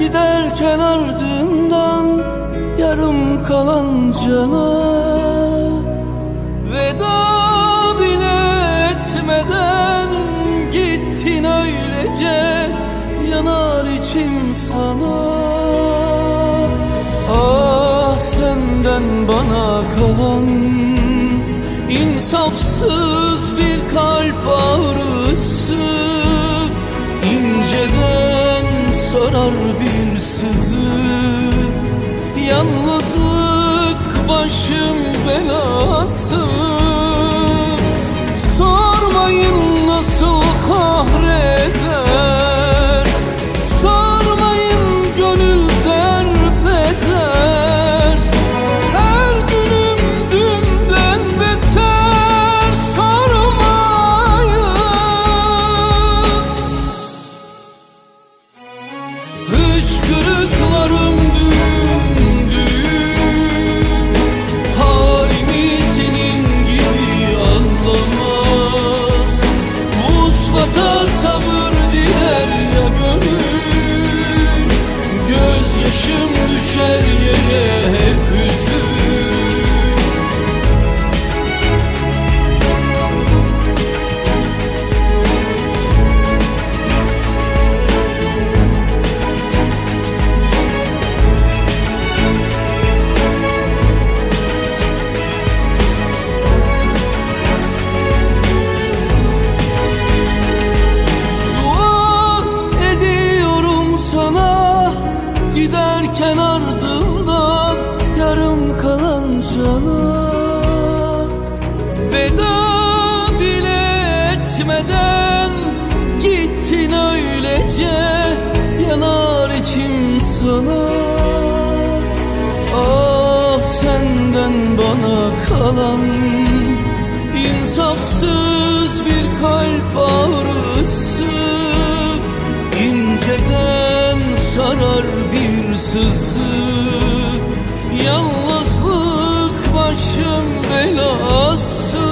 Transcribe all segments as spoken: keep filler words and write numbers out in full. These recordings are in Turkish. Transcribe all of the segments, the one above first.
giderken ardından yarım kalan cana veda bile etmeden gittin öylece, yanar içim sana. Ah senden bana kalan insafsız bir kalp ağrısı, inceden sarar bir sızı. Yalnızlık başım belası, sormayın nasıl kahreder, sormayın gönül derbeder. Her günüm dünden beter, sormayın. Hıçkırıklarım düğüm düğüm, halimi senin gibi anlamaz. Vuslata sabır diler ya gönül, gözyaşım düşer yere hep hüzün. Giderken ardından yarım kalan cana veda bile etmeden gittin öylece, yanar içim sana. Ah senden bana kalan insafsız bir kalp ağrısı, inceden sarar bir sızı. Yalnızlık başım belası,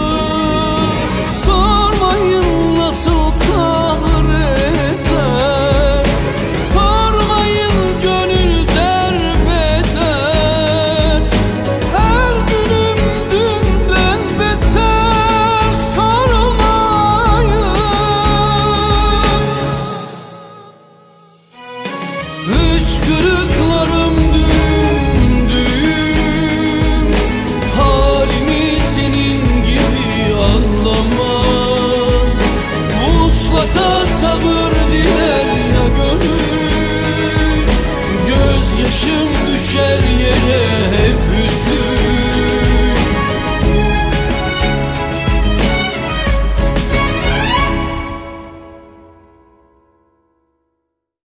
sormayın nasıl kahreder, sormayın gönül derbeder. Her günüm dünden beter, sormayın. Hıçkırıklarım